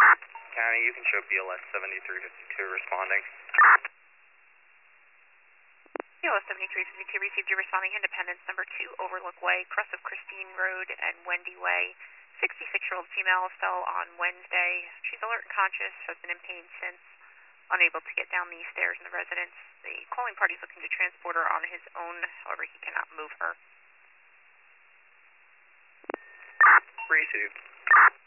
County, you can show BLS 7352 responding. BLS 7352 received your responding Independence number 2, Overlook Way, cross of Christine Road and Wendy Way. 66-year-old female fell on Wednesday. She's alert and conscious, has been in pain since, unable to get down the stairs in the residence. The calling party is looking to transport her on his own, however, he cannot move her. Received.